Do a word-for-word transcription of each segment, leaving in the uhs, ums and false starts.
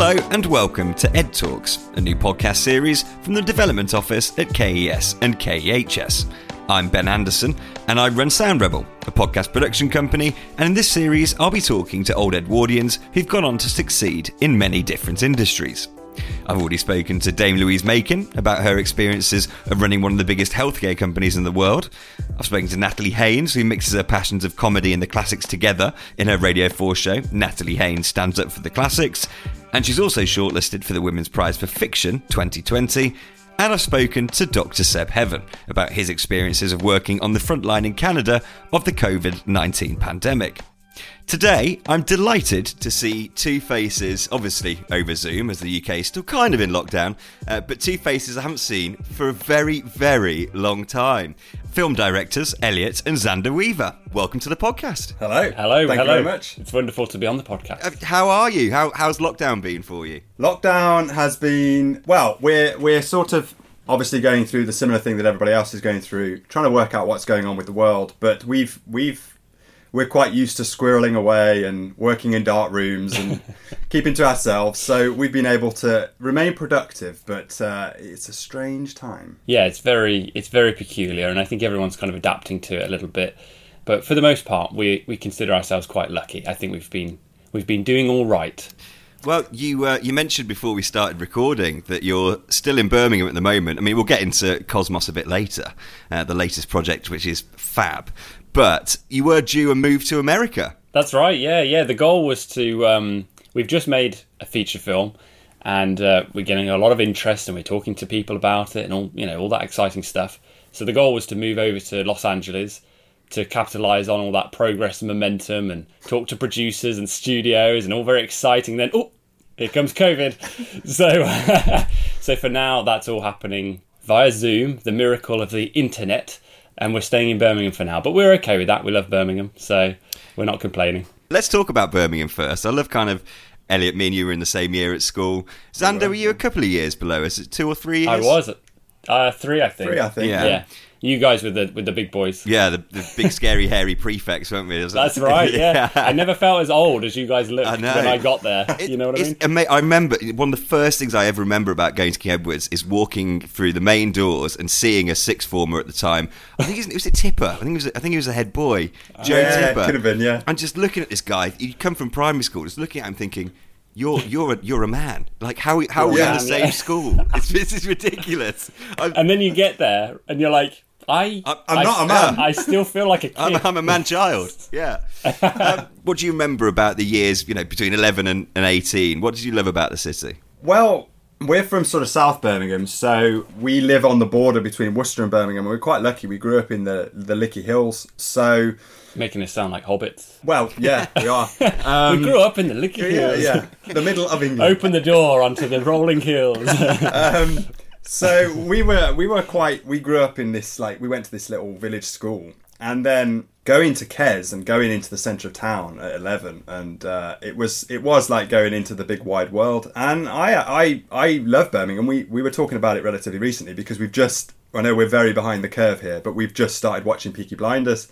Hello and welcome to Ed Talks, a new podcast series from the Development Office at K E S and K E H S. I'm Ben Anderson and I run Sound Rebel, a podcast production company, and in this series I'll be talking to old Edwardians who've gone on to succeed in many different industries. I've already spoken to Dame Louise Macon about her experiences of running one of the biggest healthcare companies in the world. I've spoken to Natalie Haynes, who mixes her passions of comedy and the classics together in her Radio four show, Natalie Haynes Stands Up for the Classics. And she's also shortlisted for the Women's Prize for Fiction twenty twenty. And I've spoken to Doctor Seb Heaven about his experiences of working on the front line in Canada of the covid nineteen pandemic. Today, I'm delighted to see two faces, obviously over Zoom, as the U K is still kind of in lockdown, uh, but two faces I haven't seen for a very, very long time. Film directors Elliot and Xander Weaver. Welcome to the podcast. Hello. Hello. Thank hello. you very much. It's wonderful to be on the podcast. Uh, how are you? How, how's lockdown been for you? Lockdown has been, well, we're we're sort of obviously going through the similar thing that everybody else is going through, trying to work out what's going on with the world, but we've we've we're quite used to squirreling away and working in dark rooms and keeping to ourselves. So we've been able to remain productive, but uh, it's a strange time. Yeah, it's very it's very peculiar, and I think everyone's kind of adapting to it a little bit. But for the most part, we we consider ourselves quite lucky. I think we've been we've been doing all right. Well, you uh, you mentioned before we started recording that you're still in Birmingham at the moment. I mean, we'll get into Cosmos a bit later, uh, the latest project, which is fab. But you were due a move to America. That's right, yeah, yeah. The goal was to... Um, we've just made a feature film, and uh, we're getting a lot of interest, and we're talking to people about it, and all you know, all that exciting stuff. So the goal was to move over to Los Angeles to capitalise on all that progress and momentum, and talk to producers and studios, and all very exciting. Then, oh, here comes COVID. so, so for now, that's all happening via Zoom, the miracle of the internet. And we're staying in Birmingham for now. But we're okay with that. We love Birmingham, so we're not complaining. Let's talk about Birmingham first. I love kind of, Elliot, me and you were in the same year at school. Xander, were you a couple of years below us? Two or three years? I was. Uh, three, I think. Three, I think. Yeah. yeah. You guys with the with the big boys. Yeah, the, the big, scary, hairy prefects, weren't we? That's right, yeah. I never felt as old as you guys looked I know. when I got there. It, you know what I mean? Ama- I remember, one of the first things I ever remember about going to King Edwards is walking through the main doors and seeing a sixth former at the time. I think it was, it was a Tipper. I think it was, I think he was a head boy, Joe yeah, Tipper. could have been, yeah. And just looking at this guy, you come from primary school, just looking at him thinking, You're you're a you're a man. Like how how are we Yeah. in the same Yeah. school? It's, this is ridiculous. I'm, And then you get there, and you're like, I, I'm I'm I, not a man. I still feel like a kid. I'm, I'm a man-child. Yeah. Um, what do you remember about the years, you know, between eleven and, and eighteen? What did you love about the city? Well, we're from sort of South Birmingham, so we live on the border between Worcester and Birmingham. We're quite lucky. We grew up in the, the Lickey Hills, so... Making us sound like hobbits. Well, yeah, we are. Um, we grew up in the Lickey yeah, Hills. yeah, the middle of England. Open the door onto the rolling hills. Um, so we were we were quite we grew up in this, like, we went to this little village school, and then going to Kes and going into the centre of town at eleven, and uh, it was it was like going into the big wide world. And I I I love Birmingham. We we were talking about it relatively recently because we've just, I know we're very behind the curve here, but we've just started watching Peaky Blinders.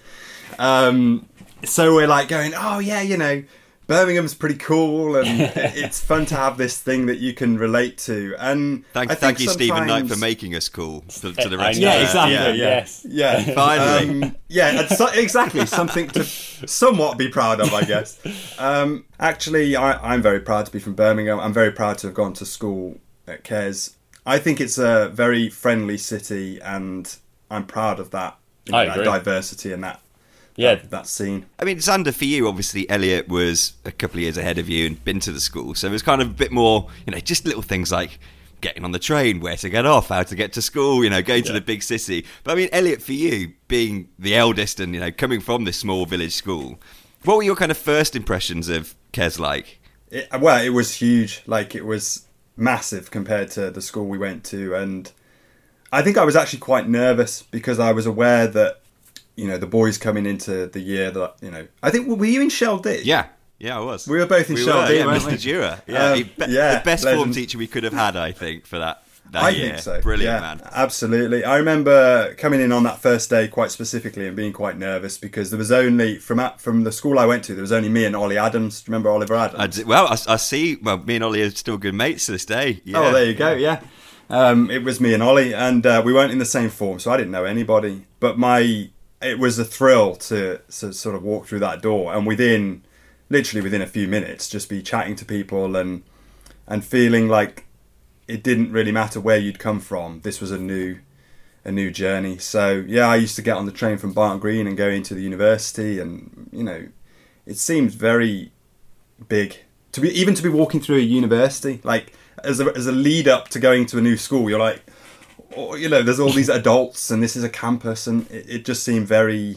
Um, so we're like going, oh yeah, you know, Birmingham's pretty cool, and it's fun to have this thing that you can relate to. And Thank, I thank think you, Stephen Knight, for sometimes- making us cool to, to the I rest know, of us. exactly. Yeah. Yes. Yeah, Finally. Um, yeah, it's so, exactly. Something to somewhat be proud of, I guess. Um, actually, I, I'm very proud to be from Birmingham. I'm very proud to have gone to school at Kes. I think it's a very friendly city, and I'm proud of that, you know, I that agree. diversity and that, Yeah. that that scene. I mean, Xander, for you, obviously, Elliot was a couple of years ahead of you and been to the school. So it was kind of a bit more, you know, just little things like getting on the train, where to get off, how to get to school, you know, going to Yeah. the big city. But I mean, Elliot, for you, being the eldest and, you know, coming from this small village school, what were your kind of first impressions of Kes like? It, well, it was huge. Like, it was massive compared to the school we went to. And I think I was actually quite nervous because I was aware that, you know, the boys coming into the year that, you know, I think, were you in Shell D? Yeah. Yeah, I was. We were both in we Shell were, D, yeah, weren't Mister we? Dewar. Yeah, Um, he, be- yeah, the best form legend. teacher we could have had, I think, for that. that I year. think so. Brilliant, yeah, man. Absolutely. I remember coming in on that first day quite specifically and being quite nervous because there was only, from from the school I went to, there was only me and Ollie Adams. Do you remember Oliver Adams? I did, well, I, I see, well, me and Ollie are still good mates to this day. Yeah. Oh, there you go, yeah. Um, it was me and Ollie, and uh, we weren't in the same form, so I didn't know anybody. But my, it was a thrill to, to sort of walk through that door, and within, literally within a few minutes, just be chatting to people and and feeling like it didn't really matter where you'd come from. This was a new, a new journey. So yeah, I used to get on the train from Barton Green and go into the university, and you know, it seemed very big to be even to be walking through a university like. As a, as a lead up to going to a new school, you're like, oh, you know, there's all these adults and this is a campus, and it, it just seemed very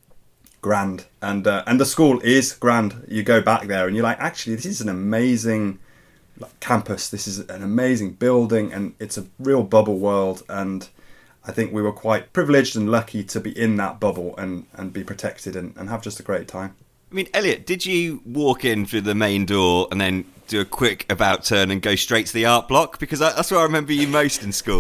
grand. And uh, and the school is grand. You go back there and you're like, actually, this is an amazing like, campus. This is an amazing building, and it's a real bubble world. And I think we were quite privileged and lucky to be in that bubble and, and be protected and, and have just a great time. I mean, Elliot, did you walk in through the main door and then do a quick about turn and go straight to the art block? Because that's where I remember you most in school.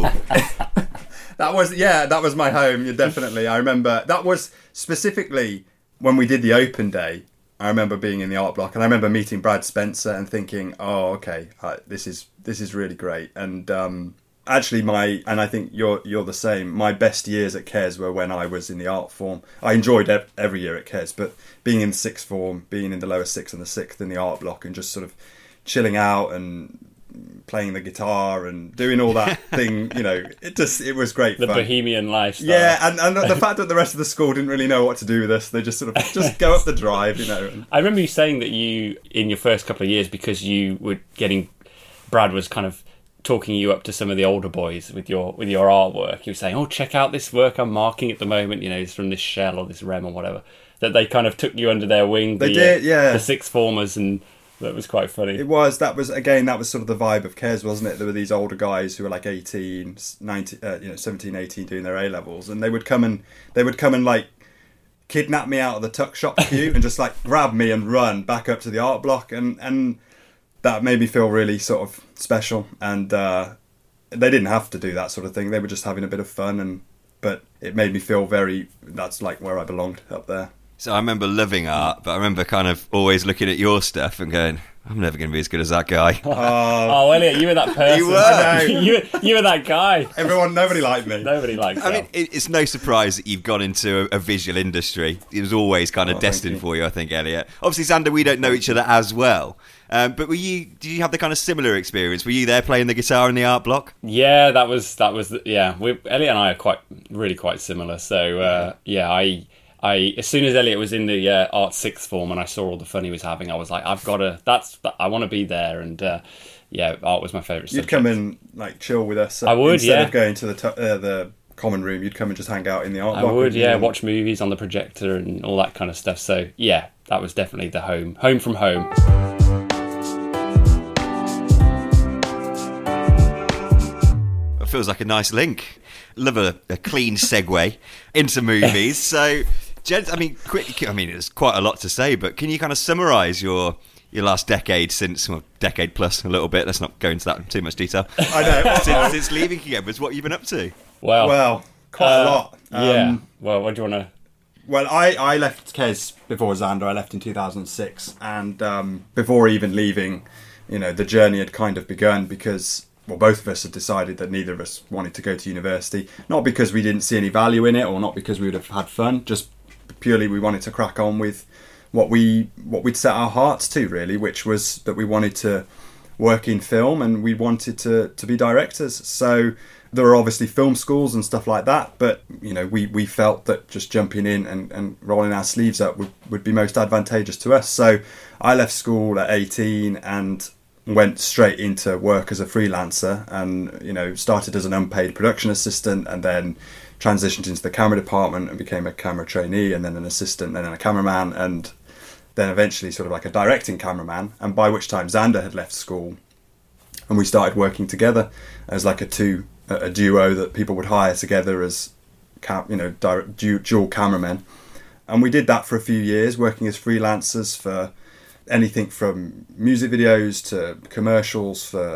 That was, yeah, that was my home, yeah, definitely. I remember, that was specifically when we did the open day, I remember being in the art block, and I remember meeting Brad Spencer and thinking, oh, okay, uh, this is this is really great. And um, actually my, and I think you're you're the same, my best years at Kes were when I was in the art form. I enjoyed ev- every year at Kes, but being in the sixth form, being in the lower sixth and the sixth in the art block, and just sort of chilling out and playing the guitar and doing all that thing, you know, it just, it was great the fun. bohemian lifestyle. Yeah, and, and the fact that the rest of the school didn't really know what to do with us, they just sort of, just go up the drive, you know. And... I remember you saying that you, in your first couple of years, because you were getting, Brad was kind of talking you up to some of the older boys with your with your artwork. You were saying, oh, check out this work I'm marking at the moment, you know, it's from this shell or this rem or whatever. That they kind of took you under their wing. They the, did, yeah. The sixth formers, and that was quite funny. It was, that was, again, that was sort of the vibe of Kes, wasn't it? There were these older guys who were like eighteen, nineteen, uh, you know, seventeen, eighteen doing their A-levels, and they would come and, they would come and like kidnap me out of the tuck shop queue and just like grab me and run back up to the art block, and, and that made me feel really sort of special. And uh, they didn't have to do that sort of thing. They were just having a bit of fun, and but it made me feel very, that's like where I belonged, up there. So I remember loving art, but I remember kind of always looking at your stuff and going, I'm never going to be as good as that guy. Uh, oh, Elliot, you were that person. You were. you, you were that guy. Everyone, nobody liked me. Nobody liked I mean, it, it's no surprise that you've gone into a, a visual industry. It was always kind of Oh, destined you. for you, I think, Elliot. Obviously, Xander, we don't know each other as well. Um, but were you? Did you have the kind of similar experience? Were you there playing the guitar in the art block? Yeah, that was that was yeah. We, Elliot and I are quite really quite similar. So uh, yeah, I. I, as soon as Elliot was in the uh, art sixth form and I saw all the fun he was having, I was like, I've got to, that's, I want to be there. And uh, yeah, art was my favourite You'd subject. come and like chill with us. I would, Instead yeah. of going to the t- uh, the common room, you'd come and just hang out in the art I block. would, wouldn't you? yeah, watch movies on the projector and all that kind of stuff. So yeah, that was definitely the home, home from home. It feels like a nice link. Love a, a clean segue into movies. So, gents, I mean, quick. I mean, there's quite a lot to say, but can you kind of summarise your your last decade since, well, decade plus a little bit? Let's not go into that in too much detail. I know. since, since leaving Kegembers, what have you been up to? Well, Well, quite uh, a lot. yeah. Um, Well, what do you want to? Well, I, I left Kes before Xander. I left in two thousand six, and um, before even leaving, you know, the journey had kind of begun because, well, both of us had decided that neither of us wanted to go to university. Not because we didn't see any value in it, or not because we would have had fun. Just purely we wanted to crack on with what we what we'd set our hearts to, really, which was that we wanted to work in film and we wanted to to be directors. So there were obviously film schools and stuff like that, but you know, we, we felt that just jumping in and, and rolling our sleeves up would, would be most advantageous to us. So I left school at eighteen and went straight into work as a freelancer, and you know, started as an unpaid production assistant, and then transitioned into the camera department and became a camera trainee, and then an assistant, and then a cameraman, and then eventually sort of like a directing cameraman. And by which time Xander had left school, and we started working together as like a two a duo that people would hire together as cam- you know direct, du- dual cameramen. And we did that for a few years, working as freelancers for anything from music videos to commercials for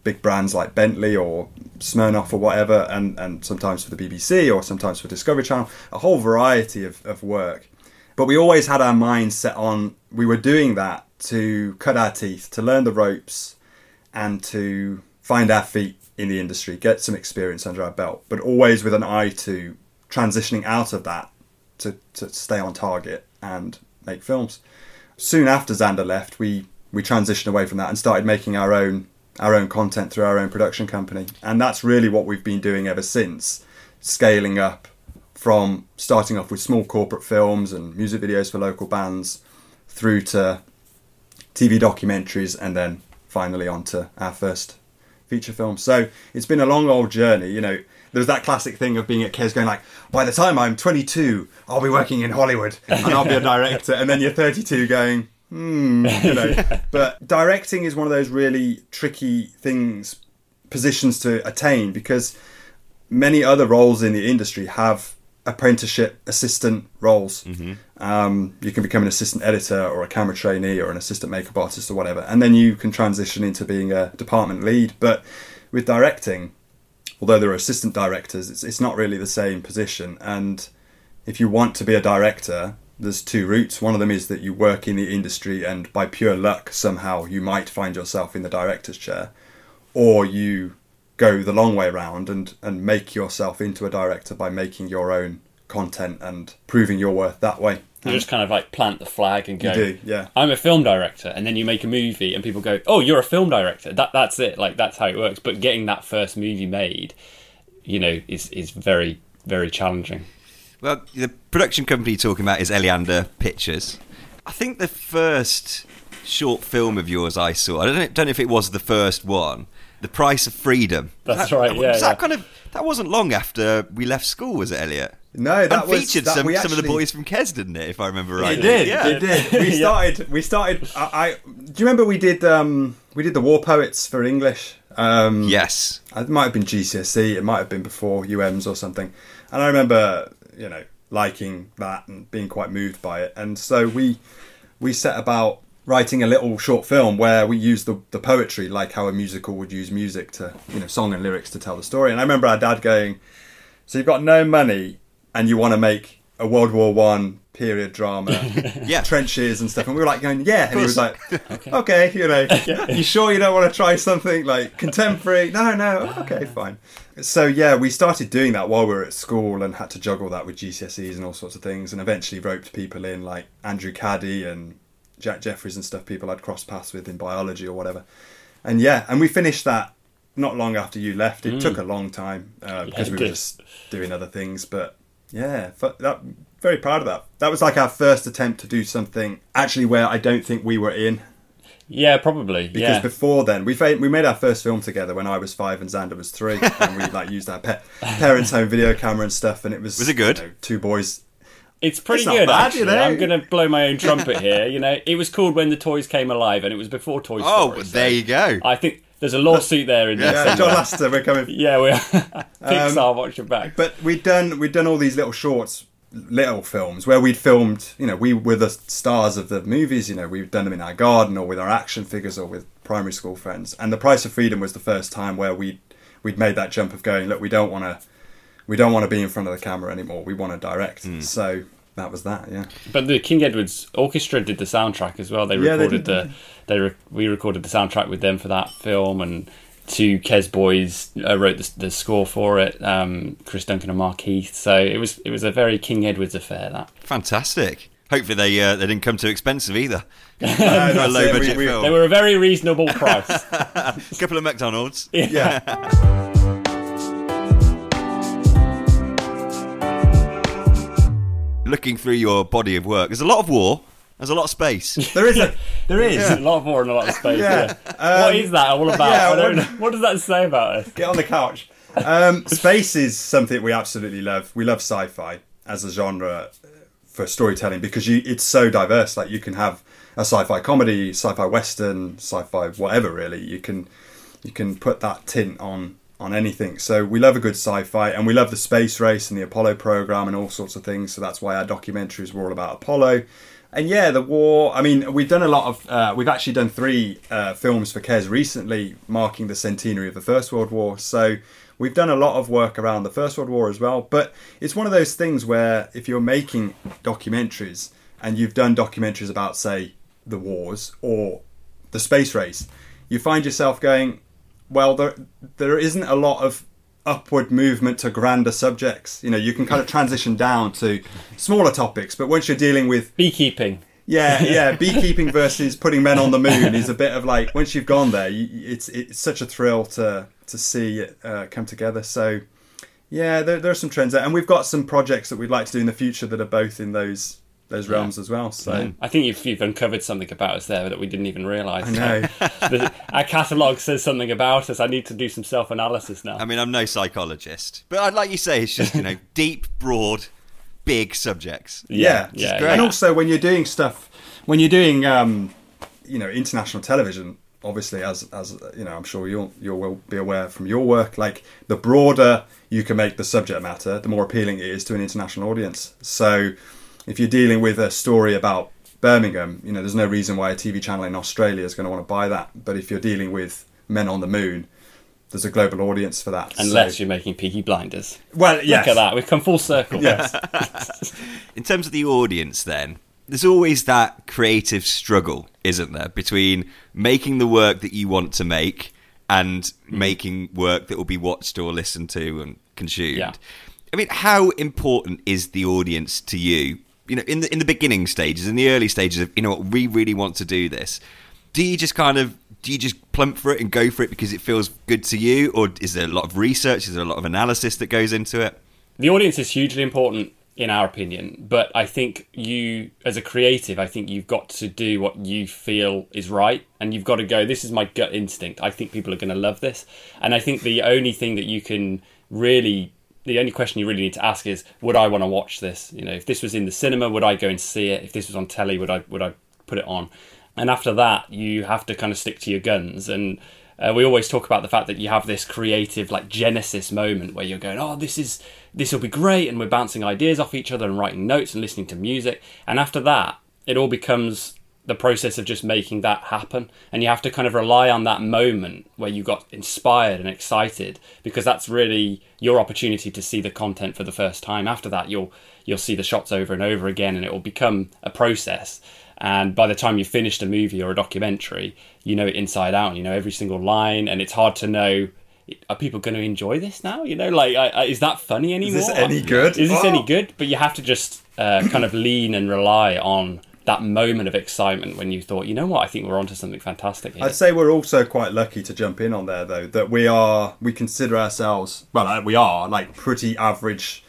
big brands like Bentley or Smirnoff or whatever, and, and sometimes for the B B C or sometimes for Discovery Channel, a whole variety of, of work. But we always had our minds set on, we were doing that to cut our teeth, to learn the ropes, and to find our feet in the industry, get some experience under our belt, but always with an eye to transitioning out of that to, to stay on target and make films. Soon after Xander left, we, we transitioned away from that and started making our own our own content through our own production company. And that's really what we've been doing ever since, scaling up from starting off with small corporate films and music videos for local bands through to T V documentaries and then finally on to our first feature film. So it's been a long old journey. You know, there's that classic thing of being at Kes going like, by the time I'm twenty-two, I'll be working in Hollywood and I'll be a director. And then you're thirty-two going, hmm, you know. Yeah. But directing is one of those really tricky things, positions to attain, because many other roles in the industry have apprenticeship assistant roles. Mm-hmm. Um, you can become an assistant editor or a camera trainee or an assistant makeup artist or whatever, and then you can transition into being a department lead. But with directing, although there are assistant directors, it's, it's not really the same position. And if you want to be a director, there's two routes. One of them is that you work in the industry and by pure luck somehow you might find yourself in the director's chair, or you go the long way around and, and make yourself into a director by making your own content and proving your worth that way. You just kind of like plant the flag and go, you do, yeah. I'm a film director, and then you make a movie and people go, oh, you're a film director. That That's it. Like, that's how it works. But getting that first movie made, you know, is, is very, very challenging. Well, the production company you're talking about is Eleander Pictures. I think the first short film of yours I saw, I don't know, don't know if it was the first one, The Price of Freedom. That's that, right, yeah. Was yeah. That kind of that wasn't long after we left school, was it, Elliot? No, that and was featured that some, we some actually, of the boys from Kes, didn't it? If I remember right. It did. Yeah. It did. We started. We started. I, I. Do you remember we did? Um, we did the War Poets for English. Um, yes. It might have been G C S E. It might have been before U Ms or something. And I remember, you know, liking that and being quite moved by it. And so we we set about writing a little short film where we used the, the poetry, like how a musical would use music to, you know, song and lyrics to tell the story. And I remember our dad going, so you've got no money and you want to make a World War One period drama, yeah, trenches and stuff. And we were like going, yeah. And he was like, okay, okay you know, yeah. You sure you don't want to try something like contemporary? No, no, okay, fine. So yeah, we started doing that while we were at school and had to juggle that with G C S Es and all sorts of things, and eventually roped people in like Andrew Caddy and Jack Jeffries and stuff, people I'd crossed paths with in biology or whatever. And yeah, and we finished that not long after you left. It mm. took a long time uh, because yeah, we were just doing other things. But yeah, that, very proud of that. That was like our first attempt to do something actually where I don't think we were in. Yeah, probably. Because yeah. before then, we we made our first film together when I was five and Xander was three, and we like used our pet, parents' home video camera and stuff. And it was was it good? You know, two boys. It's pretty it's good, bad, actually. You know? I'm going to blow my own trumpet here. You know, it was called When the Toys Came Alive, and it was before Toy Story. Oh, so there you go. I think there's a lawsuit there in yeah, this. John Lasseter, we're coming. Yeah, we are. Pixar, um, watch your back. But we'd done we'd done all these little shorts, little films where we'd filmed. You know, we were the stars of the movies. You know, we've done them in our garden or with our action figures or with primary school friends. And The Price of Freedom was the first time where we we'd made that jump of going, look, we don't want to we don't want to be in front of the camera anymore. We want to direct. Mm. So that was that, yeah. But the King Edwards Orchestra did the soundtrack as well. They yeah, recorded they did, the they re- we recorded the soundtrack with them for that film, and two Kes boys uh, wrote the, the score for it. Um, Chris Duncan and Mark Heath. So it was it was a very King Edwards affair. That fantastic. Hopefully they uh, they didn't come too expensive either. No, for a low budget we, we, film. They were a very reasonable price. A couple of McDonald's. Yeah. yeah. Looking through your body of work, there's a lot of war. There's a lot of space. There is a, there is yeah. a lot of war and a lot of space. Yeah. yeah. Um, what is that all about? Yeah, I don't what, know. What does that say about us? Get on the couch. Um, space is something we absolutely love. We love sci-fi as a genre for storytelling because you, it's so diverse. Like you can have a sci-fi comedy, sci-fi western, sci-fi whatever. Really, you can you can put that tint on. on anything. So we love a good sci-fi, and we love the space race and the Apollo program and all sorts of things. So that's why our documentaries were all about Apollo. And yeah, the war. I mean, we've done a lot of. Uh, we've actually done three uh, films for Kes recently, marking the centenary of the First World War. So we've done a lot of work around the First World War as well. But it's one of those things where if you're making documentaries and you've done documentaries about, say, the wars or the space race, you find yourself going, well, there there isn't a lot of upward movement to grander subjects. You know, you can kind of transition down to smaller topics, but once you're dealing with beekeeping, yeah, yeah, beekeeping versus putting men on the moon is a bit of like, once you've gone there, you, it's it's such a thrill to to see it uh, come together. So yeah, there, there are some trends there, and we've got some projects that we'd like to do in the future that are both in those those realms yeah. as well. So yeah. I think you've, you've uncovered something about us there that we didn't even realise. I know. the, our catalogue says something about us. I need to do some self-analysis now. I mean, I'm no psychologist, but I'd like you say it's just, you know, deep, broad, big subjects. Yeah, yeah, yeah great. And also when you're doing stuff, when you're doing, um, you know, international television, obviously, as as you know, I'm sure you'll you will be aware from your work, like the broader you can make the subject matter, the more appealing it is to an international audience. So if you're dealing with a story about Birmingham, you know, there's no reason why a T V channel in Australia is going to want to buy that. But if you're dealing with men on the moon, there's a global audience for that. Unless so, you're making Peaky Blinders. Well, yes. Look at that. We've come full circle. Yes. In terms of the audience, then, there's always that creative struggle, isn't there, between making the work that you want to make and mm. making work that will be watched or listened to and consumed. Yeah. I mean, how important is the audience to you? You know, in the in the beginning stages, in the early stages of, you know what, we really want to do this. Do you just kind of, do you just plump for it and go for it because it feels good to you? Or is there a lot of research? Is there a lot of analysis that goes into it? The audience is hugely important in our opinion, but I think you, as a creative, I think you've got to do what you feel is right, and you've got to go, this is my gut instinct. I think people are going to love this. And I think the only thing that you can really... The only question you really need to ask is, would I want to watch this? You know, if this was in the cinema, would I go and see it? If this was on telly, would I would I put it on? And after that, you have to kind of stick to your guns. And uh, we always talk about the fact that you have this creative, like, genesis moment where you're going, oh, this is this will be great, and we're bouncing ideas off each other and writing notes and listening to music. And after that, it all becomes the process of just making that happen, and you have to kind of rely on that moment where you got inspired and excited, because that's really your opportunity to see the content for the first time. After that, you'll you'll see the shots over and over again, and it will become a process. And by the time you've finished a movie or a documentary, you know it inside out, you know every single line, and it's hard to know, are people going to enjoy this now? You know, like, I, I, is that funny anymore? Is this any good? Is this oh. any good? But you have to just uh, kind of lean and rely on that moment of excitement when you thought, you know what, I think we're onto something fantastic here. I'd say we're also quite lucky to jump in on there, though, that we are, we consider ourselves, well, we are, like, pretty average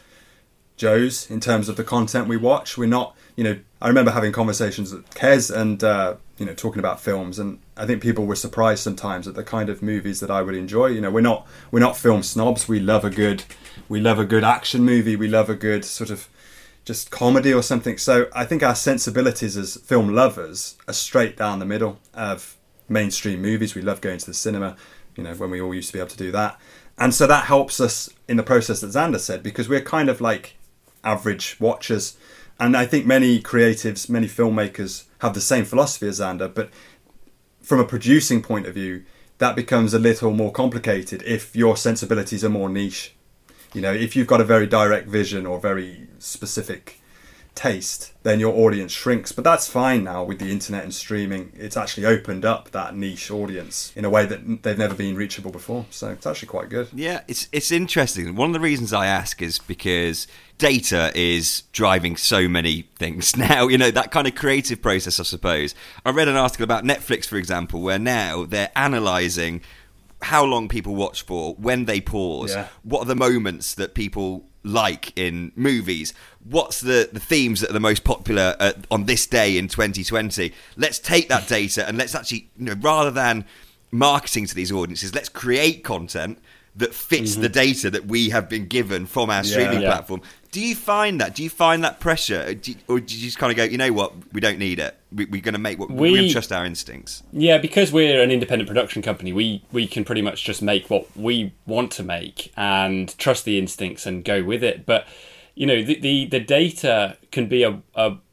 Joes in terms of the content we watch. We're not, you know, I remember having conversations with Kes and, uh, you know, talking about films, and I think people were surprised sometimes at the kind of movies that I would enjoy. You know, we're not, we're not film snobs. We love a good, we love a good action movie. We love a good sort of just comedy or something. So I think our sensibilities as film lovers are straight down the middle of mainstream movies. We love going to the cinema, you know, when we all used to be able to do that. And so that helps us in the process that Xander said, because we're kind of like average watchers. And I think many creatives, many filmmakers have the same philosophy as Xander, but from a producing point of view, that becomes a little more complicated if your sensibilities are more niche. You know, if you've got a very direct vision or very specific taste, then your audience shrinks. But that's fine now with the internet and streaming. It's actually opened up that niche audience in a way that they've never been reachable before. So it's actually quite good. Yeah, it's it's interesting. One of the reasons I ask is because data is driving so many things now. You know, that kind of creative process, I suppose. I read an article about Netflix, for example, where now they're analysing how long people watch for, when they pause, yeah. what are the moments that people like in movies, what's the, the themes that are the most popular uh, on this day in twenty twenty. Let's take that data and let's actually, you know, rather than marketing to these audiences, let's create content that fits mm-hmm. the data that we have been given from our streaming yeah. platform. Do you find that? Do you find that pressure? Do you, or do you just kind of go, you know what, we don't need it. We, we're going to make what we, we're going to trust our instincts. Yeah, because we're an independent production company, we, we can pretty much just make what we want to make and trust the instincts and go with it. But, you know, the the, the data can be a, a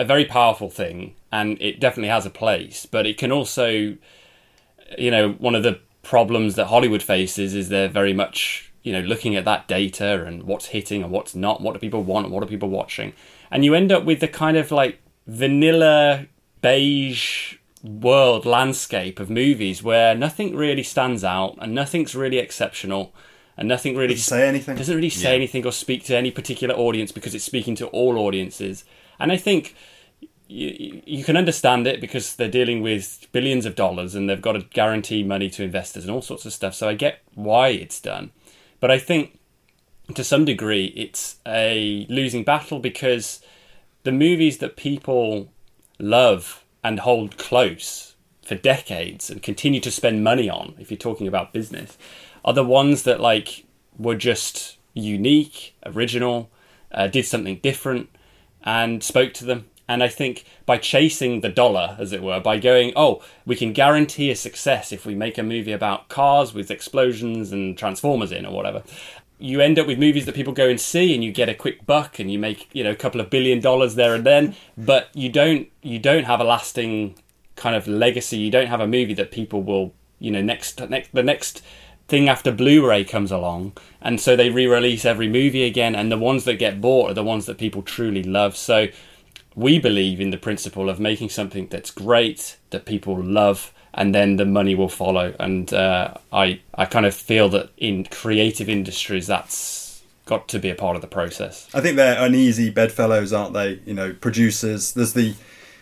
a very powerful thing, and it definitely has a place, but it can also, you know, one of the problems that Hollywood faces is they're very much, you know, looking at that data and what's hitting and what's not, what do people want and what are people watching. And you end up with the kind of like vanilla, beige world landscape of movies where nothing really stands out and nothing's really exceptional and nothing really doesn't say anything. Doesn't really say yeah. anything or speak to any particular audience because it's speaking to all audiences. And I think you, you can understand it because they're dealing with billions of dollars and they've got to guarantee money to investors and all sorts of stuff. So I get why it's done. But I think to some degree it's a losing battle because the movies that people love and hold close for decades and continue to spend money on, if you're talking about business, are the ones that like were just unique, original, uh, did something different and spoke to them. And I think by chasing the dollar, as it were, by going, oh, we can guarantee a success if we make a movie about cars with explosions and Transformers in or whatever, you end up with movies that people go and see and you get a quick buck and you make, you know, a couple of billion dollars there and then, but you don't you don't have a lasting kind of legacy. You don't have a movie that people will, you know, next next the next thing after Blu-ray comes along, and so they re-release every movie again, and the ones that get bought are the ones that people truly love. So we believe in the principle of making something that's great, that people love, and then the money will follow. And uh, I I kind of feel that in creative industries, that's got to be a part of the process. I think they're uneasy bedfellows, aren't they? You know, producers. There's the.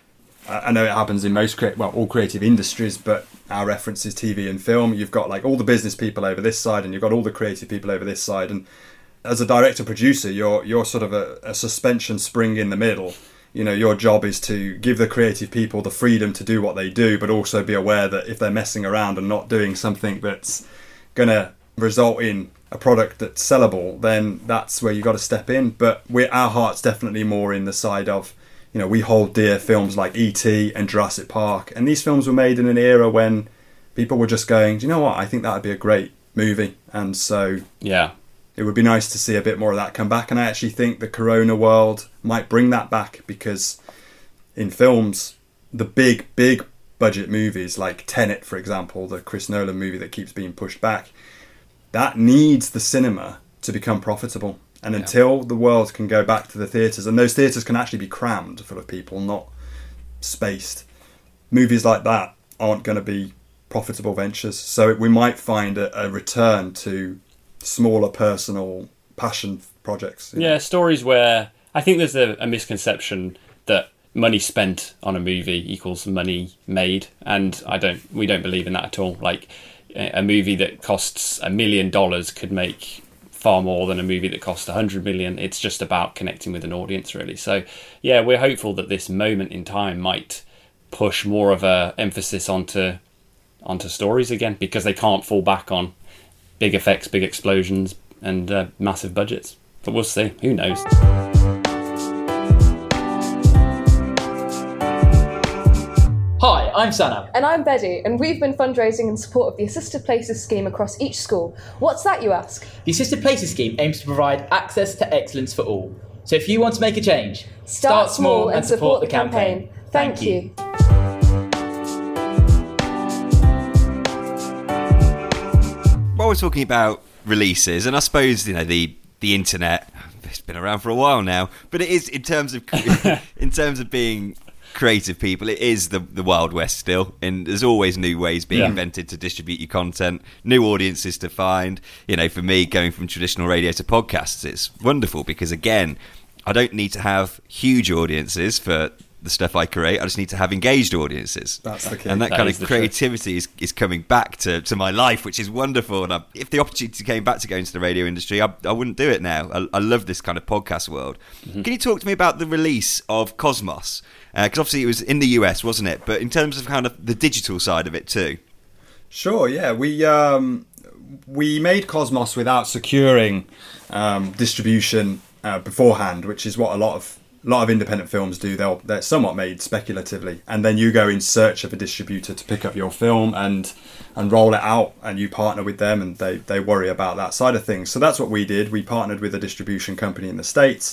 I know it happens in most, cre- well, all creative industries, but our reference is T V and film. You've got like all the business people over this side, and you've got all the creative people over this side. And as a director producer, you're you're sort of a, a suspension spring in the middle. You know, your job is to give the creative people the freedom to do what they do, but also be aware that if they're messing around and not doing something that's going to result in a product that's sellable, then that's where you've got to step in. But we're, our heart's definitely more in the side of, you know, we hold dear films like E T and Jurassic Park. And these films were made in an era when people were just going, do you know what? I think that would be a great movie. And so yeah, it would be nice to see a bit more of that come back. And I actually think the Corona world might bring that back, because in films, the big, big budget movies like Tenet, for example, the Chris Nolan movie that keeps being pushed back, that needs the cinema to become profitable. And until yeah. the world can go back to the theatres, and those theatres can actually be crammed full of people, not spaced, movies like that aren't going to be profitable ventures. So we might find a, a return to smaller personal passion projects. Yeah, know? Stories where I think there's a, a misconception that money spent on a movie equals money made, and I don't. We don't believe in that at all. Like a movie that costs a million dollars could make far more than a movie that costs a hundred million. It's just about connecting with an audience, really. So yeah, we're hopeful that this moment in time might push more of a emphasis onto onto stories again, because they can't fall back on big effects, big explosions, and uh, massive budgets. But we'll see. Who knows? Hi, I'm Sanam. And I'm Betty, and we've been fundraising in support of the Assisted Places scheme across each school. What's that, you ask? The Assisted Places scheme aims to provide access to excellence for all. So if you want to make a change, start, start small and support the campaign. campaign. Thank, Thank you. you. While we're talking about releases, and I suppose, you know, the the internet, it's been around for a while now, but it is in terms of in terms of being creative people, it is the the Wild West still, and there's always new ways being yeah. invented to distribute your content, new audiences to find. You know, for me, going from traditional radio to podcasts, it's wonderful because, again, I don't need to have huge audiences for the stuff I create. I just need to have engaged audiences. That's the key. And that, that kind of creativity is, is coming back to, to my life, which is wonderful. And I, if the opportunity came back to go into the radio industry, I, I wouldn't do it now. I, I love this kind of podcast world. Mm-hmm. Can you talk to me about the release of Cosmos? Because uh, obviously it was in the U S, wasn't it? But in terms of kind of the digital side of it too. Sure, yeah. We um, we made Cosmos without securing um, distribution uh, beforehand, which is what a lot of A lot of independent films do. They'll, they're somewhat made speculatively, and then you go in search of a distributor to pick up your film and and roll it out, and you partner with them, and they, they worry about that side of things. So that's what we did. We partnered with a distribution company in the States,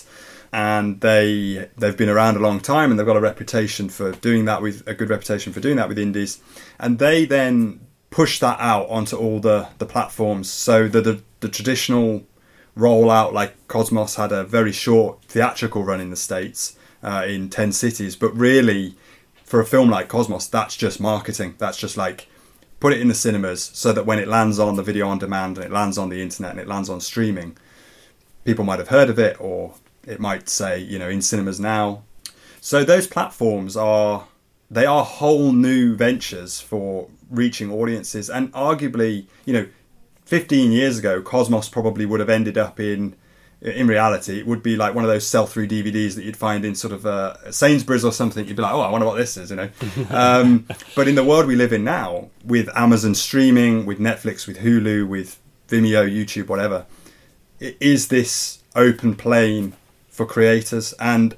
and they they've been around a long time, and they've got a reputation for doing that with a good reputation for doing that with indies, and they then push that out onto all the the platforms. So the the, the traditional rollout, like Cosmos had a very short theatrical run in the States, uh, in ten cities, but really for a film like Cosmos, that's just marketing. That's just like, put it in the cinemas so that when it lands on the video on demand and it lands on the internet and it lands on streaming, people might have heard of it, or it might say, you know, in cinemas now. So those platforms are, they are whole new ventures for reaching audiences. And arguably, you know, fifteen years ago, Cosmos probably would have ended up in, in reality, it would be like one of those sell-through D V Ds that you'd find in sort of uh, Sainsbury's or something. You'd be like, oh, I wonder what this is, you know. um, but in the world we live in now, with Amazon streaming, with Netflix, with Hulu, with Vimeo, YouTube, whatever, it is this open plane for creators. And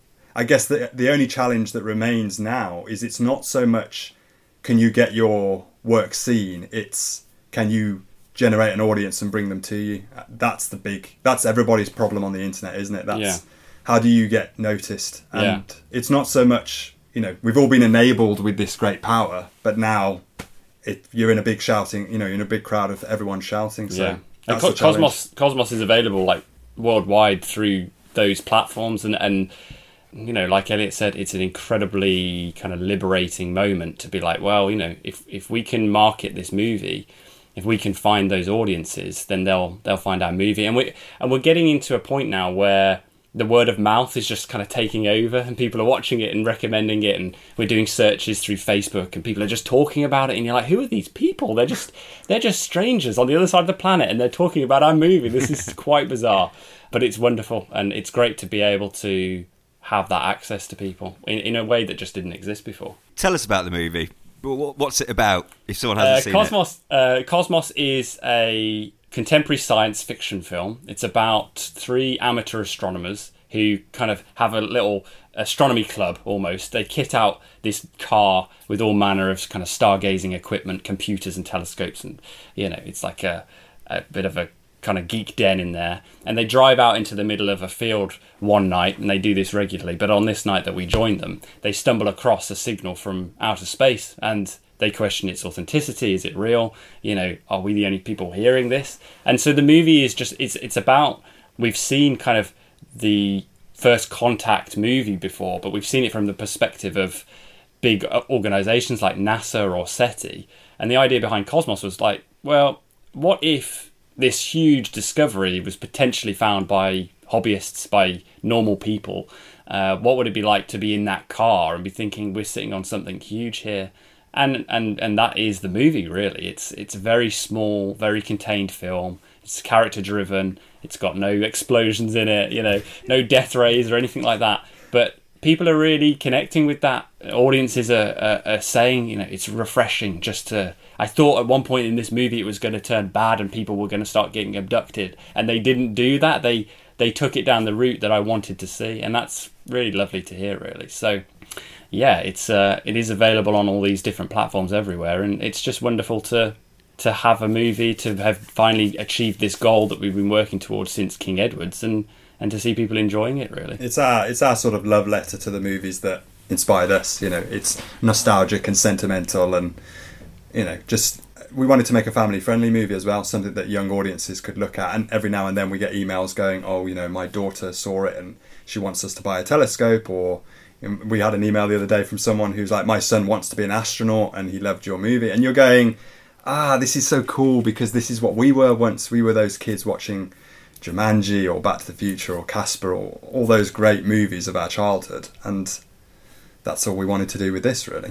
I guess the the only challenge that remains now is it's not so much can you get your work seen, it's can you generate an audience and bring them to you. That's the big, that's everybody's problem on the internet, isn't it? That's yeah. How do you get noticed? And yeah. It's not so much, you know, we've all been enabled with this great power, but now it, you're in a big shouting, you know, you're in a big crowd of everyone shouting. So yeah. that's and the Co- Cosmos Cosmos is available like worldwide through those platforms, and and you know, like Elliot said, it's an incredibly kind of liberating moment to be like, well, you know, if if we can market this movie, if we can find those audiences, then they'll they'll find our movie. And we and we're getting into a point now where the word of mouth is just kind of taking over, and people are watching it and recommending it, and we're doing searches through Facebook, and people are just talking about it, and you're like, who are these people? They're just they're just strangers on the other side of the planet, and they're talking about our movie. This is quite bizarre, but it's wonderful, and it's great to be able to have that access to people in, in a way that just didn't exist before. Tell us about the movie. What's it about, if someone hasn't uh, seen Cosmos, it? Uh, Cosmos is a contemporary science fiction film. It's about three amateur astronomers who kind of have a little astronomy club almost. They kit out this car with all manner of kind of stargazing equipment, computers and telescopes, and, you know, it's like a, a bit of a kind of geek den in there, and they drive out into the middle of a field one night, and they do this regularly, but on this night that we joined them, they stumble across a signal from outer space, and they question its authenticity. Is it real? You know, are we the only people hearing this? And so the movie is just, it's it's about, we've seen kind of the First Contact movie before, but we've seen it from the perspective of big organizations like NASA or SETI, and the idea behind Cosmos was like, well, what if this huge discovery was potentially found by hobbyists, by normal people? Uh, what would it be like to be in that car and be thinking we're sitting on something huge here? And and and that is the movie, really. It's it's a very small, very contained film. It's character driven. It's got no explosions in it, you know, no death rays or anything like that. But people are really connecting with that. Audiences are, are, are saying, you know, it's refreshing just to... I thought at one point in this movie it was going to turn bad and people were going to start getting abducted. And they didn't do that. They they took it down the route that I wanted to see. And that's really lovely to hear, really. So, yeah, it's uh, it is available on all these different platforms everywhere. And it's just wonderful to to have a movie, to have finally achieved this goal that we've been working towards since King Edward's, and, and to see people enjoying it, really. It's our, it's our sort of love letter to the movies that inspired us. You know, it's nostalgic and sentimental, and, you know, just we wanted to make a family friendly movie as well, something that young audiences could look at. And every now and then we get emails going, oh, you know, my daughter saw it and she wants us to buy a telescope. Or we had an email the other day from someone who's like, my son wants to be an astronaut and he loved your movie. And you're going, ah, this is so cool, because this is what we were once. We were those kids watching Jumanji or Back to the Future or Casper or all those great movies of our childhood. And that's all we wanted to do with this, really.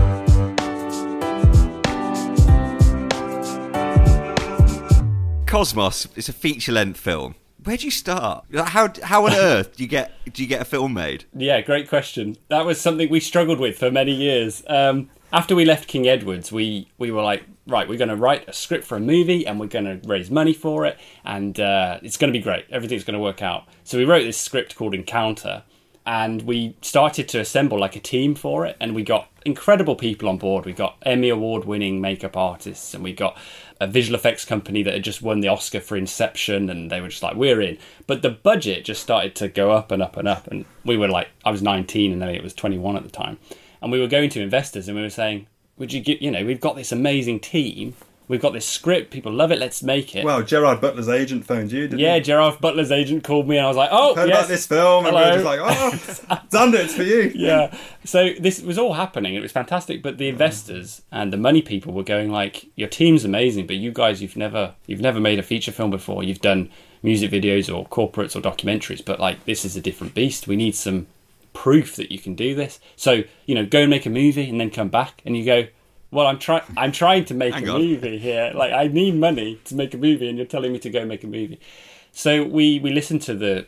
Cosmos is a feature-length film. Where do you start? How how on earth do you get do you get a film made? Yeah, great question. That was something we struggled with for many years. Um, after we left King Edward's, we, we were like, right, we're going to write a script for a movie and we're going to raise money for it, and uh, it's going to be great. Everything's going to work out. So we wrote this script called Encounter, And we started to assemble like a team for it, and we got incredible people on board. We got Emmy award winning makeup artists, and we got a visual effects company that had just won the Oscar for Inception, and they were just like, we're in. But the budget just started to go up and up and up, and we were like, I was nineteen and Elliot was twenty-one at the time, and we were going to investors and we were saying, would you give, you know, we've got this amazing team, we've got this script, people love it, let's make it. Well, Gerard Butler's agent phoned you, didn't yeah, he? Yeah, Gerard Butler's agent called me and I was like, oh, heard yes. about this film, Hello. and we were just like, oh, Xander, it's for you. Yeah, so this was all happening, it was fantastic, but the investors and the money people were going like, your team's amazing, but you guys, you've never you've never made a feature film before, you've done music videos or corporates or documentaries, but like, this is a different beast, we need some proof that you can do this. So, you know, go and make a movie and then come back, and you go, well, I'm trying. I'm trying to make Hang a on. movie here. Like, I need money to make a movie, and you're telling me to go make a movie. So we, we listened to the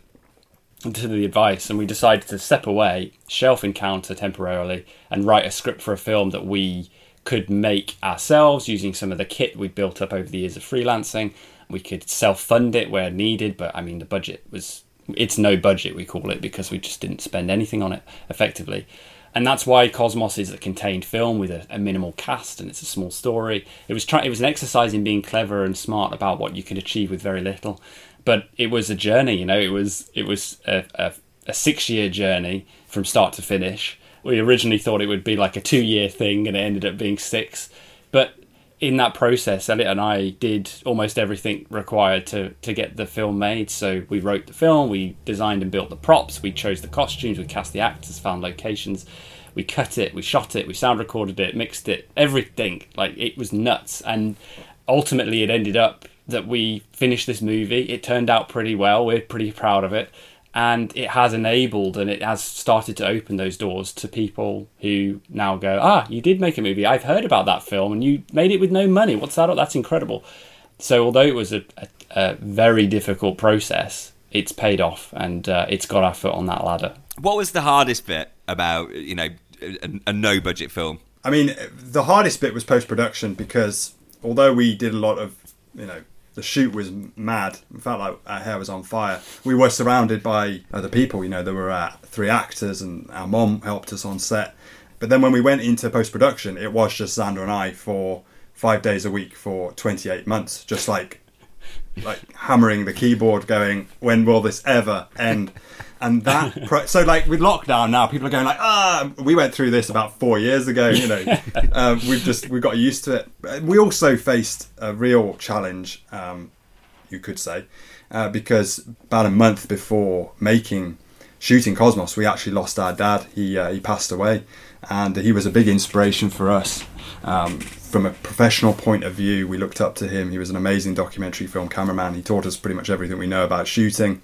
to the advice, and we decided to step away, shelf Encounter temporarily, and write a script for a film that we could make ourselves using some of the kit we built up over the years of freelancing. We could self-fund it where needed, but I mean, the budget was it's no budget, we call it, because we just didn't spend anything on it effectively. And that's why Cosmos is a contained film with a, a minimal cast, and it's a small story. It was try- it was an exercise in being clever and smart about what you can achieve with very little. But it was a journey, you know. It was it was a, a, a six-year journey from start to finish. We originally thought it would be like a two-year thing, and it ended up being six. But in that process, Elliot and I did almost everything required to, to get the film made. So we wrote the film, we designed and built the props, we chose the costumes, we cast the actors, found locations, we cut it, we shot it, we sound recorded it, mixed it, everything. Like, it was nuts. And ultimately it ended up that we finished this movie. It turned out pretty well, we're pretty proud of it. And it has enabled and it has started to open those doors to people who now go, ah, you did make a movie. I've heard about that film and you made it with no money. What's that? That's incredible. So although it was a, a, a very difficult process, it's paid off and uh, it's got our foot on that ladder. What was the hardest bit about, you know, a, a no-budget film? I mean, the hardest bit was post-production, because although we did a lot of, you know, the shoot was mad. It felt like our hair was on fire. We were surrounded by other people. You know, there were uh, three actors, and our mom helped us on set. But then when we went into post-production, it was just Xander and I for five days a week for twenty-eight months, just like like hammering the keyboard, going, when will this ever end? And that, pro- so like with lockdown now, people are going like, ah, we went through this about four years ago. You know, um, we've just we've got used to it. We also faced a real challenge, um, you could say, uh, because about a month before making shooting Cosmos, we actually lost our dad. He uh, he passed away, and he was a big inspiration for us. Um, from a professional point of view, we looked up to him. He was an amazing documentary film cameraman. He taught us pretty much everything we know about shooting.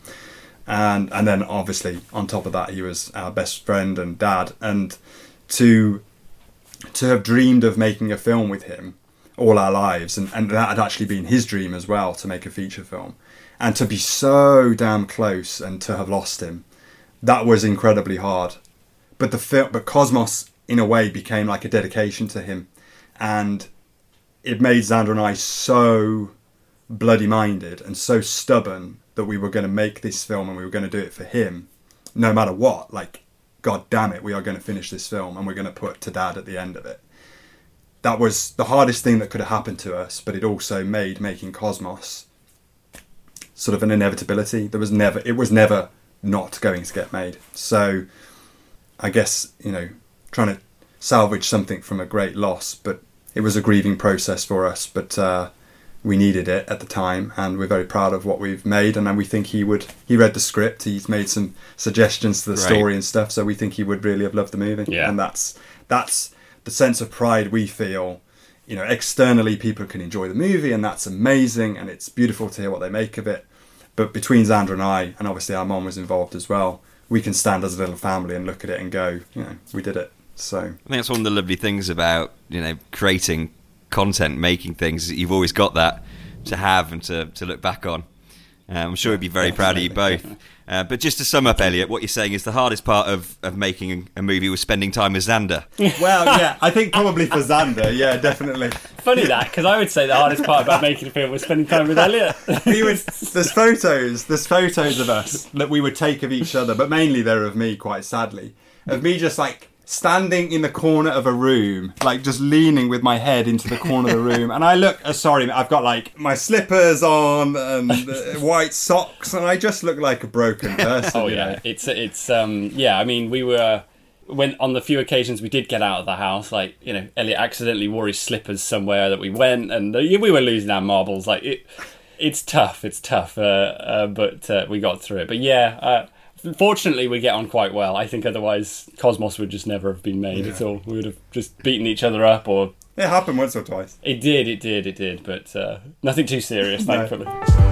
And and then obviously on top of that, he was our best friend and dad. And to to have dreamed of making a film with him all our lives, and, and that had actually been his dream as well, to make a feature film, and to be so damn close and to have lost him, that was incredibly hard. But the film, but Cosmos in a way became like a dedication to him, and it made Xander and I so bloody minded and so stubborn that we were going to make this film and we were going to do it for him no matter what. Like, god damn it, we are going to finish this film and we're going to put to dad at the end of it. That was the hardest thing that could have happened to us, but it also made making Cosmos sort of an inevitability. There was never it was never not going to get made. So I guess, you know, trying to salvage something from a great loss, but it was a grieving process for us, but uh we needed it at the time, and we're very proud of what we've made. And then we think he would, he read the script, he's made some suggestions to the Right. story and stuff, so we think he would really have loved the movie. Yeah. And that's that's the sense of pride we feel. You know, externally people can enjoy the movie, and that's amazing, and it's beautiful to hear what they make of it. But between Xander and I, and obviously our mom was involved as well, we can stand as a little family and look at it and go, you know, we did it. So I think that's one of the lovely things about, you know, creating content, making things. You've always got that to have and to, to look back on. Uh, I'm sure he'd be very proud of you both. Uh, but just to sum up, Elliot, what you're saying is the hardest part of, of making a movie was spending time with Xander. Well, yeah, I think probably for Xander, yeah, definitely. Funny that, because I would say the hardest part about making a film was spending time with Elliot. We would, there's photos, there's photos of us that we would take of each other, but mainly they're of me, quite sadly. Of me just like standing in the corner of a room, like just leaning with my head into the corner of the room. And I look, uh, sorry, I've got like my slippers on and uh, white socks, and I just look like a broken person. Oh you yeah, know? it's it's um yeah. I mean, we were when on the few occasions we did get out of the house, like you know, Elliot accidentally wore his slippers somewhere that we went, and uh, we were losing our marbles. Like it, it's tough, it's tough, uh, uh, but uh, we got through it. But yeah. Uh, Fortunately, we get on quite well. I think otherwise, Cosmos would just never have been made yeah. at all. We would have just beaten each other up, or it happened once or twice. It did, it did, it did, but uh, nothing too serious, No. thankfully.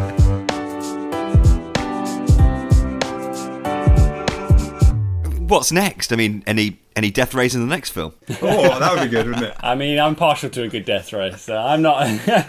What's next? I mean, any any death rays in the next film? Oh, that would be good, wouldn't it? I mean, I'm partial to a good death race. So I'm not.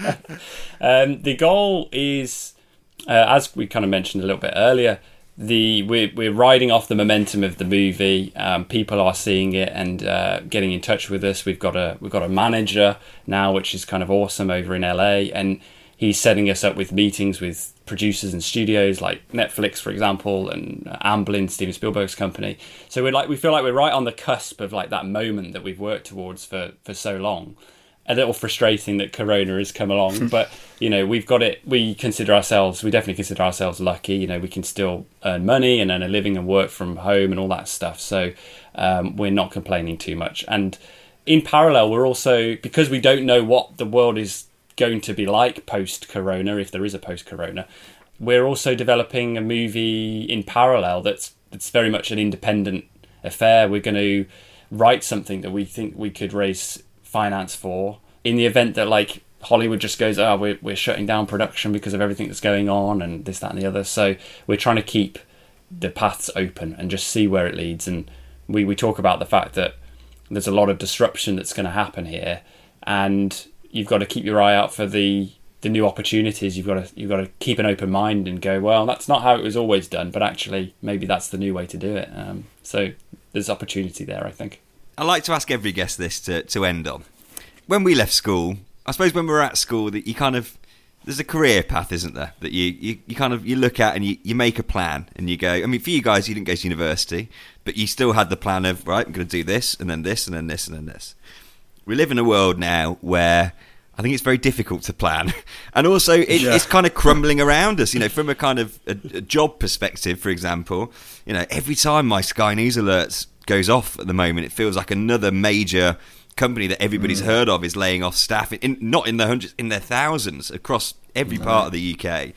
um, the goal is, uh, as we kind of mentioned a little bit earlier. The we're we're riding off the momentum of the movie. Um, people are seeing it and uh, getting in touch with us. We've got a we've got a manager now, which is kind of awesome over in L A, and he's setting us up with meetings with producers and studios like Netflix, for example, and Amblin, Steven Spielberg's company. So we're like we feel like we're right on the cusp of like that moment that we've worked towards for for so long. A little frustrating that Corona has come along, but you know we've got it. We consider ourselves, we definitely consider ourselves lucky. You know, we can still earn money and earn a living and work from home and all that stuff. So um, we're not complaining too much. And in parallel, we're also, because we don't know what the world is going to be like post Corona, if there is a post Corona, we're also developing a movie in parallel that's that's very much an independent affair. We're going to write something that we think we could raise finance for in the event that like Hollywood just goes, oh, we're, we're shutting down production because of everything that's going on and this, that and the other. So we're trying to keep the paths open and just see where it leads. And we, we talk about the fact that there's a lot of disruption that's going to happen here, and you've got to keep your eye out for the the new opportunities. You've got to you've got to keep an open mind and go, well, that's not how it was always done, but actually maybe that's the new way to do it. Um, so there's opportunity there, I think. I like to ask every guest this to, to end on. When we left school, I suppose when we were at school, that you kind of, there's a career path, isn't there? That you, you, you kind of, you look at and you, you make a plan and you go, I mean, for you guys, you didn't go to university, but you still had the plan of, right, I'm going to do this and then this and then this and then this. We live in a world now where I think it's very difficult to plan. And also it, yeah. it's kind of crumbling around us, you know, from a kind of a, a job perspective, for example. You know, every time my Sky News alerts goes off at the moment, it feels like another major company that everybody's mm. heard of is laying off staff, in, not in the hundreds, in their thousands across every no. part of the U K.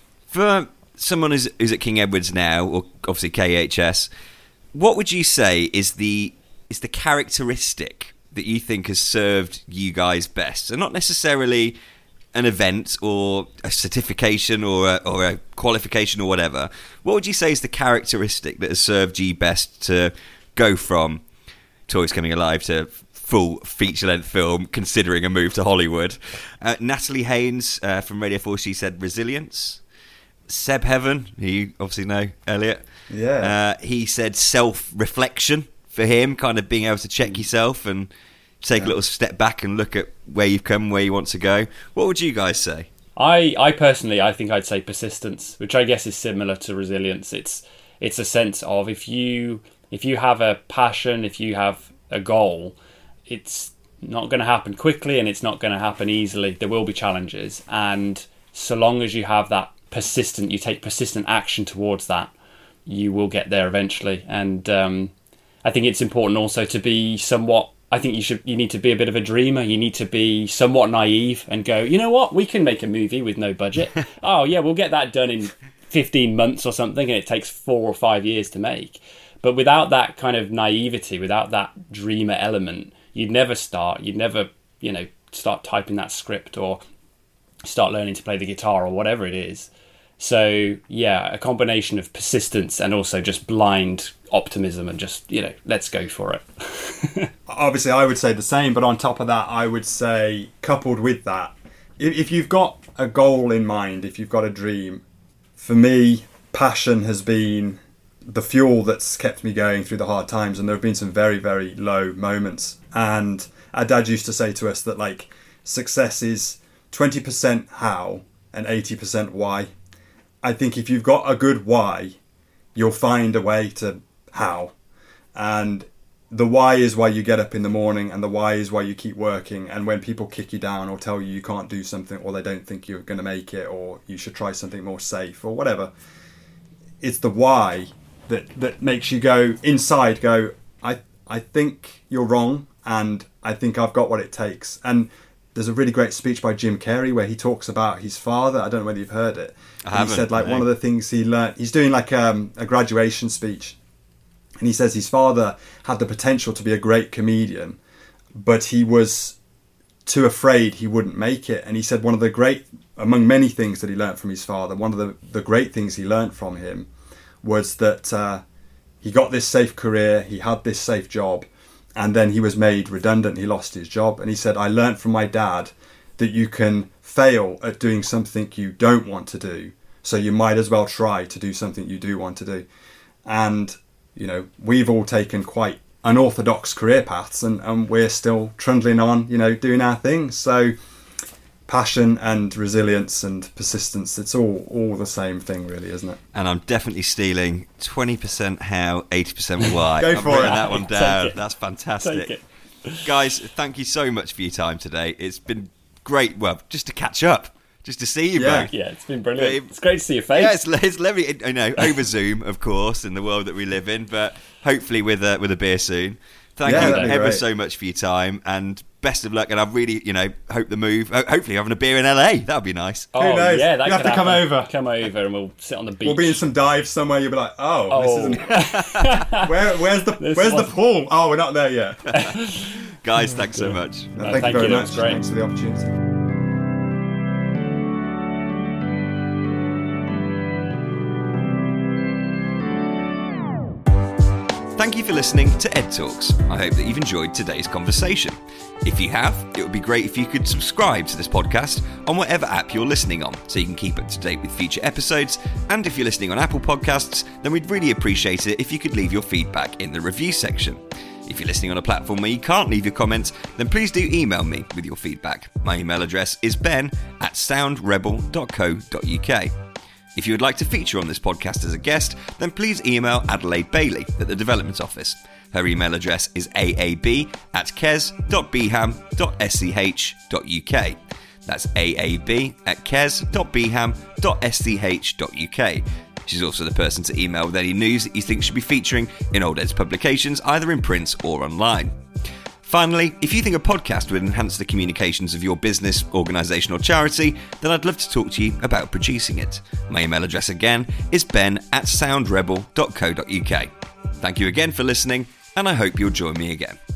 For someone who's, who's at King Edward's now, or obviously K H S, what would you say is the is the characteristic that you think has served you guys best? So not necessarily an event or a certification or a, or a qualification or whatever. What would you say is the characteristic that has served you best to go from Toys Coming Alive to full feature-length film, considering a move to Hollywood? Uh, Natalie Haynes uh, from Radio four, she said resilience. Seb Heaven, who you obviously know, Elliot. Yeah. Uh, he said self-reflection for him, kind of being able to check yourself and take yeah. a little step back and look at where you've come, where you want to go. What would you guys say? I, I personally, I think I'd say persistence, which I guess is similar to resilience. It's it's a sense of if you if you have a passion, if you have a goal, it's not going to happen quickly and it's not going to happen easily. There will be challenges, and so long as you have that persistent, you take persistent action towards that, you will get there eventually. And um, I think it's important also to be somewhat, I think you should, you need to be a bit of a dreamer. You need to be somewhat naive and go, you know what, we can make a movie with no budget. Oh yeah, we'll get that done in fifteen months or something, and it takes four or five years to make. But without that kind of naivety, without that dreamer element, you'd never start. You'd never, you know, start typing that script or start learning to play the guitar or whatever it is. So yeah, a combination of persistence and also just blind optimism and just, you know, let's go for it. Obviously, I would say the same, but on top of that, I would say, coupled with that, if you've got a goal in mind, if you've got a dream, for me, passion has been the fuel that's kept me going through the hard times, and there have been some very, very low moments. And our dad used to say to us that, like, success is twenty percent how and eighty percent why. I think if you've got a good why, you'll find a way to how. And the why is why you get up in the morning, and the why is why you keep working. And when people kick you down or tell you you can't do something, or they don't think you're going to make it, or you should try something more safe or whatever, it's the why that that makes you go inside, go, I I think you're wrong, and I think I've got what it takes. And there's a really great speech by Jim Carrey where he talks about his father. I don't know whether you've heard it. I haven't, he said, like, no. one of the things he learned, he's doing like um, a graduation speech, and he says his father had the potential to be a great comedian, but he was too afraid he wouldn't make it. And he said one of the great, among many things that he learned from his father, one of the, the great things he learned from him was that uh, he got this safe career, he had this safe job, and then he was made redundant, he lost his job. And he said, I learned from my dad that you can fail at doing something you don't want to do, so you might as well try to do something you do want to do. And, you know, we've all taken quite unorthodox career paths, and, and we're still trundling on, you know, doing our thing. So passion and resilience and persistence, it's all all the same thing, really, isn't it? And I'm definitely stealing twenty percent how, eighty percent why. Go I'm for writing it. that one Take down. it. That's fantastic. Take it. Guys, thank you so much for your time today. It's been great, well, just to catch up, just to see you Yeah. both. Yeah, it's been brilliant. It- It's great to see your face. Yeah, it's, it's lovely, you know, over Zoom, of course, in the world that we live in, but hopefully with a, with a beer soon. Thank Yeah, you that'd be ever great. so much for your time, and best of luck. And I really, you know, hope the move. ho- Hopefully, having a beer in L A. That would be nice. Oh, Who knows? yeah, that You have could to come happen. over. Come over and we'll sit on the beach. We'll be in some dive somewhere, you'll be like, oh, Oh. this isn't... Where, where's the This where's the one. pool? Oh, we're not there yet. Guys, thanks so much. No, No, thank, thank you very you, that much. was great. Thanks for the opportunity. Thank you for listening to Ed Talks. I hope that you've enjoyed today's conversation. If you have, it would be great if you could subscribe to this podcast on whatever app you're listening on, so you can keep up to date with future episodes. And if you're listening on Apple Podcasts, then we'd really appreciate it if you could leave your feedback in the review section. If you're listening on a platform where you can't leave your comments, then please do email me with your feedback. My email address is ben at soundrebel dot co dot uk. If you would like to feature on this podcast as a guest, then please email Adelaide Bailey at the Development Office. Her email address is a a b at kes dot b ham dot s c h dot u k. That's a a b at kes dot b ham dot s c h dot u k. She's also the person to email with any news that you think should be featuring in Old Ed's publications, either in print or online. Finally, if you think a podcast would enhance the communications of your business, organisation or charity, then I'd love to talk to you about producing it. My email address again is ben at soundrebel dot co dot uk. Thank you again for listening, and I hope you'll join me again.